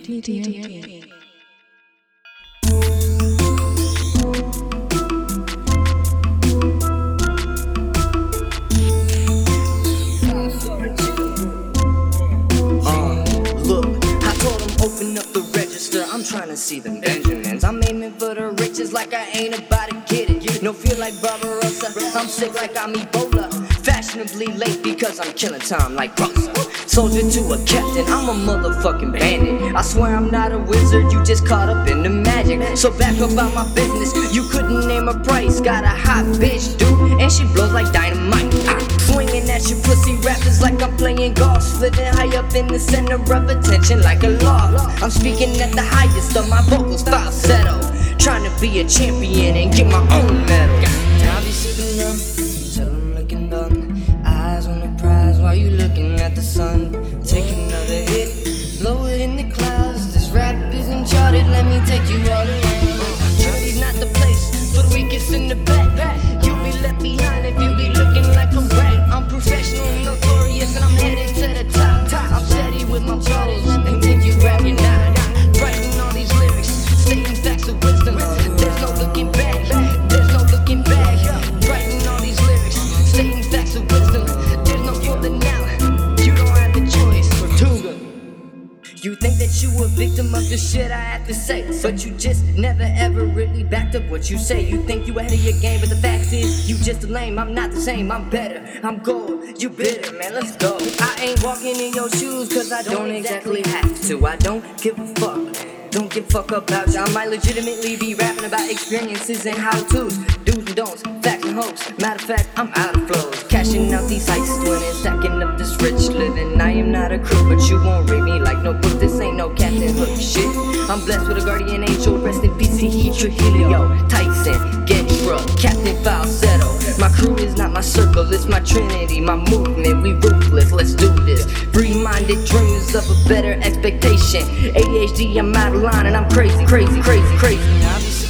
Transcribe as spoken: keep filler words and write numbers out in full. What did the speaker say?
T D M P. Open up the register, I'm trying to see them Benjamins. I'm aiming for the riches like I ain't about to get it. No feel like Barbarossa, I'm sick like I'm Ebola. Fashionably late because I'm killing time like Rosa. Soldier to a captain, I'm a motherfucking bandit. I swear I'm not a wizard, you just caught up in the magic. So back up out my business, you couldn't name a price. Got a hot bitch, dude, and she blows like dynamite. I'm swinging at your pussy rappers like I'm playing golf. Living high up in the center of attention like a loft. I'm speaking at the highest of my vocals, falsetto. Trying to be a champion and get my own medal. I'll be sipping rum till I'm looking dumb. Eyes on the prize while you looking at the sun. Take another hit, blow it in the clouds. This rap is uncharted, let me take you all around. Journey's not the place for the weakest in the back. You'll be left behind if you be looking like a rat. I'm professional, notorious, and I'm headed to the top. I'm steady with my flows and think you rapping now. Writing all these lyrics, stating facts of wisdom. There's no looking back, there's no looking back. Writing all these lyrics, stating facts of wisdom. There's no further now, you don't have a choice. You think that you a victim of the shit I have to say, but you just never ever really backed up what you say. You think you ahead of your game, but the fact is you just a lame. I'm not the same, I'm better, I'm gold, you bitter, man, let's go. I ain't walking in your shoes cause I don't exactly have to. I don't give a fuck, don't give a fuck about you. I might legitimately be rapping about experiences and how-tos, do's and don'ts, facts and hopes. Matter of fact, I'm out of flows, cashing out these heists, winning, stacking up this rich living. I am not a crook, but you won't read me like no book. This ain't no Captain Hook shit. I'm blessed with a guardian angel, rest in peace, he Trujillo, Tyson, Gettysburg, Captain Falsetto. My crew is not my circle, it's my trinity, my movement. We ruthless, let's do this. Free-minded dreamers of a better expectation. A D H D, I'm out of line and I'm crazy, crazy, crazy, crazy.